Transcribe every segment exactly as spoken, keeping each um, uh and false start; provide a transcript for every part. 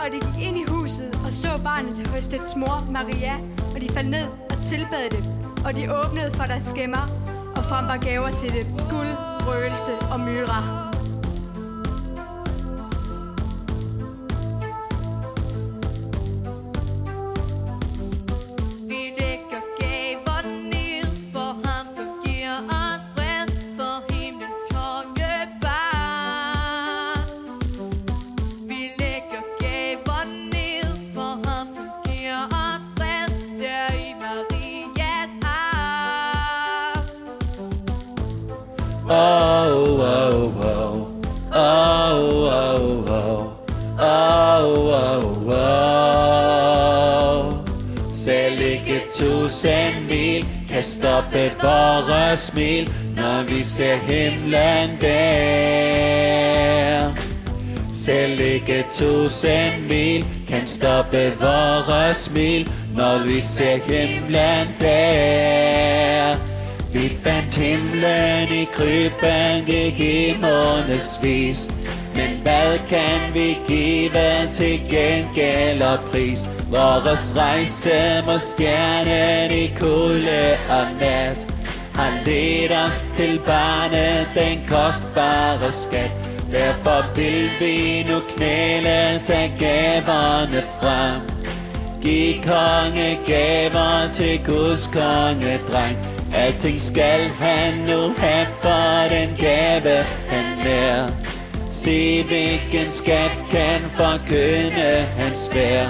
Og de gik ind i huset og så barnet hos dets mor, Maria, og de faldt ned og tilbad det. Og de åbnede for deres skemmer og frembar gaver til det, guld, røgelse og myra. Oh, oh, oh, oh, oh, oh, oh, oh, oh. Selv ikke tusind mil kan stoppe vores smil, når vi ser himlen der. Selv ikke tusind mil kan stoppe vores smil, når vi ser himlen der. Vi fandt himlen i krybben, gik i månedsvis. Men hvad kan vi give til gengæld og pris? Vores rejse mod stjernen i kulde og nat har ledt os til barnet, den kostbare skat. Derfor vil vi nu knæle, tage gaverne frem. Giv kongegaver til Guds kongedreng. Alting skal han nu have for den gave han er. Se hvilken skat kan forkynde hans vær.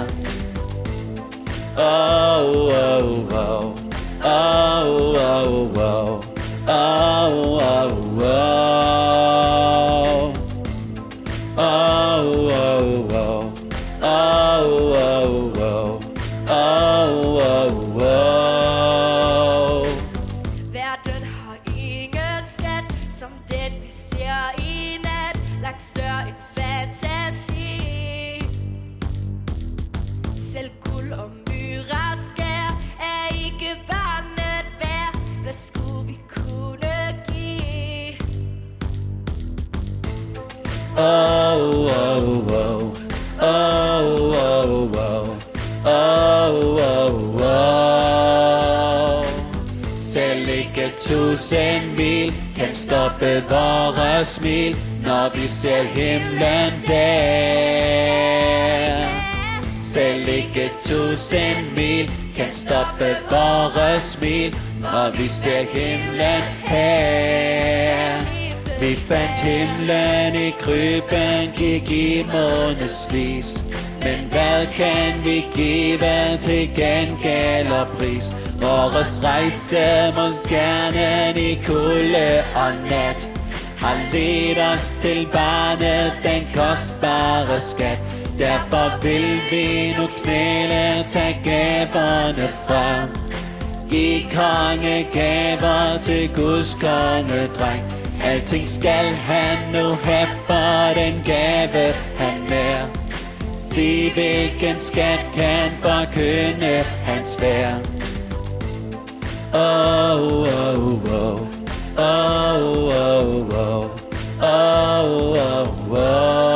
Oh, oh, oh, oh, oh, oh, oh, oh, oh, oh, oh, oh. Oh, oh, oh, oh, oh, oh. Verden har ingen skat, som den vi ser i nat. Lagt sør en fantasi. Selv guld og myra skær er ikke barnet værd. Hvad skulle vi kunne give? Oh, oh, oh. Oh, oh, oh, oh, oh, oh. Selv ikke tusind mil kan stoppe vores smil, når vi ser himlen der. Selv ikke tusind mil kan stoppe vores smil, når vi ser himlen her. Vi fandt himlen i krybben, gik i månedsvis. Men hvad kan vi give til gengæld og pris? Vores rejse mod stjernen i kulde og nat har ledt os til barnet, den kostbare skat. Derfor vil vi nu knæle, tage gaverne frem. Giv kongegaver til Guds kongedreng. Alting skal han nu have for den gave han er. Se hvilken skat kan forkynde hans vær. Oh, oh, oh, oh, oh, oh, oh, oh, oh.